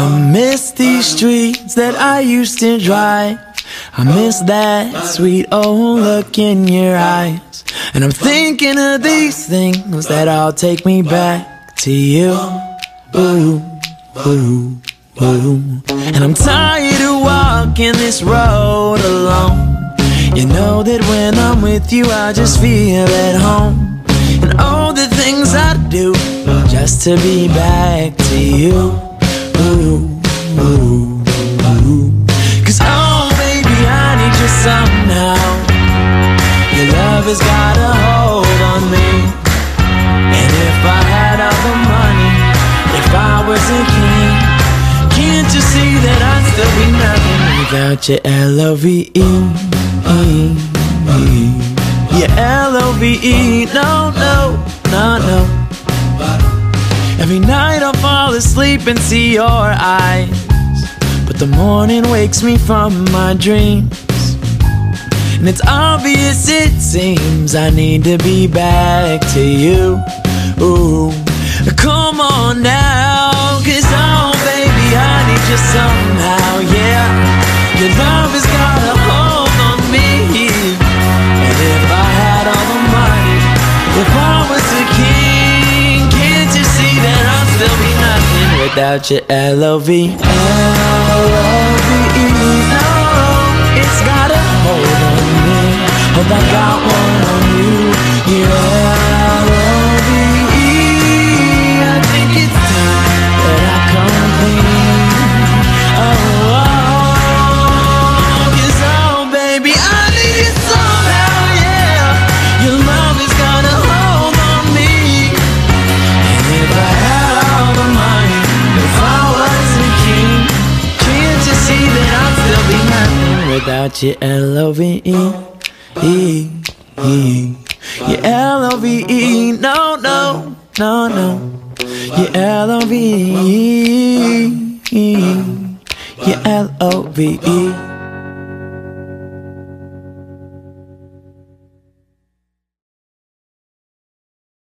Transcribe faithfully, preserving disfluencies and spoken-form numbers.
I miss these streets that I used to drive. I miss that sweet old look in your eyes. And I'm thinking of these things that all take me back to you. Ooh, ooh, ooh. And I'm tired of walking this road alone. You know that when I'm with you I just feel at home. And all the things I do just to be back to you. Ooh, ooh, ooh. Cause oh baby, I need you somehow. Your love has got a hold on me. And if I had all the money, if I was a king, can't you see that I'd still be nothing without your L O V E? Your L O V E, no, no, no, no. Every night I fall asleep and see your eyes, but the morning wakes me from my dreams. And it's obvious, it seems, I need to be back to you. Ooh, come on now, cause oh baby, I need you somehow, yeah. Your love has got a hold on me. And if I had all the money, if I was a king, can't you see that I'd still be nothing without your L O V E? L O V E, no, it's got a hold on me, and I got one on you. Yeah, L O V E, I think it's time that I come clean. Oh, oh, cause oh baby, I need you somehow, yeah. Your love has got a hold on me. And if I had all the money, if I was a king, can't you see that I'd still be nothing without your L O V E? E, E, your L O V E, no, no, no, no. Your L O V E, your L O V E.